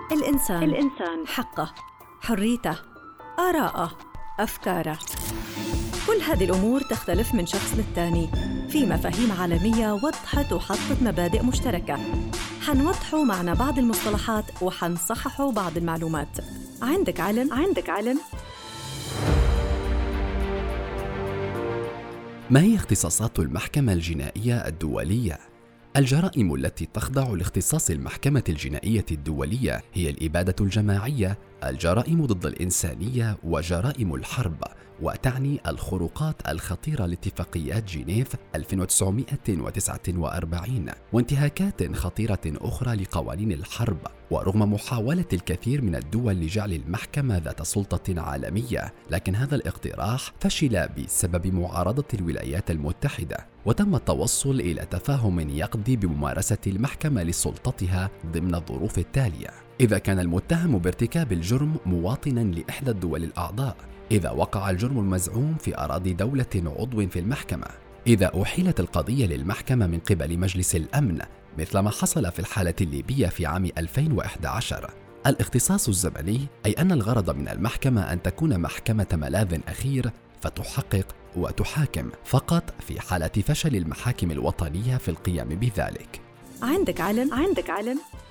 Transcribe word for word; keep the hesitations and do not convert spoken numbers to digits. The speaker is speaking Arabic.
الإنسان الإنسان حقه، حريته، آراءه، أفكاره. كل هذه الأمور تختلف من شخص للتاني. في مفاهيم عالمية وضحت وحطت مبادئ مشتركة. حنوضحوا معنا بعض المصطلحات وحنصححوا بعض المعلومات. عندك علم؟ عندك علم؟ ما هي اختصاصات المحكمة الجنائية الدولية؟ الجرائم التي تخضع لاختصاص المحكمة الجنائية الدولية هي الإبادة الجماعية، الجرائم ضد الإنسانية وجرائم الحرب، وتعني الخروقات الخطيرة لاتفاقيات جنيف ألف وتسعمائة وتسعة وأربعين وانتهاكات خطيرة أخرى لقوانين الحرب. ورغم محاولة الكثير من الدول لجعل المحكمة ذات سلطة عالمية، لكن هذا الاقتراح فشل بسبب معارضة الولايات المتحدة، وتم التوصل إلى تفاهم يقضي بممارسة المحكمة لسلطتها ضمن الظروف التالية: إذا كان المتهم بارتكاب الجرم مواطناً لإحدى الدول الأعضاء، إذا وقع الجرم المزعوم في أراضي دولة عضو في المحكمة، إذا أحيلت القضية للمحكمة من قبل مجلس الأمن مثل ما حصل في الحالة الليبية في عام ألفين وإحدى عشر. الاختصاص الزمني أي أن الغرض من المحكمة أن تكون محكمة ملاذ أخير فتحقق وتحاكم فقط في حالة فشل المحاكم الوطنية في القيام بذلك. عندك علم؟ عندك علم؟